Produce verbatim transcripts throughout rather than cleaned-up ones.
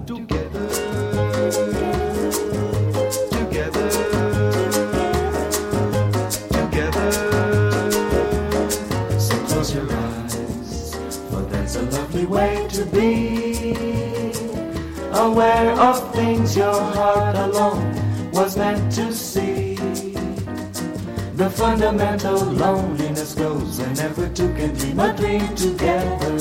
together, together, together. So close your eyes, for that's a lovely way to be, aware of things your heart alone was meant to see. The fundamental loneliness goes whenever two can dream a dream together.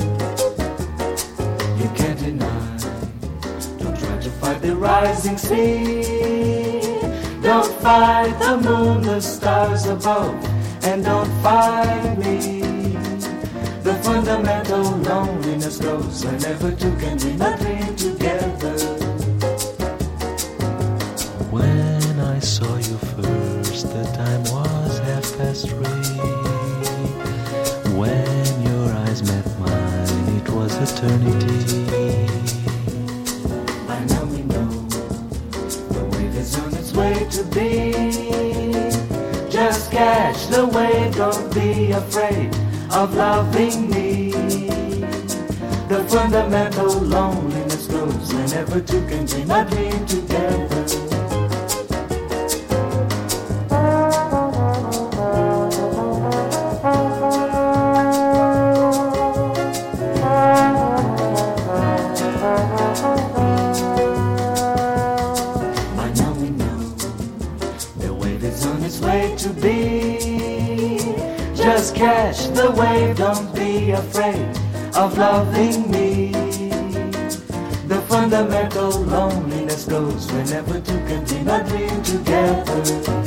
You can't deny, don't try to fight the rising sea. Don't fight the moon, the stars above, and don't fight me. The fundamental loneliness goes whenever two can dream a dream together. When I saw you first, the time was half past three. When your eyes met mine, it was eternity. By now we know the wave is on its way to be. Just catch the wave, don't be afraid of loving me. The fundamental loneliness grows whenever two can dream a dream together. By now we know the wave is on its way to be. Just catch the wave, don't be afraid of loving me. The fundamental loneliness goes whenever two can dream a dream together.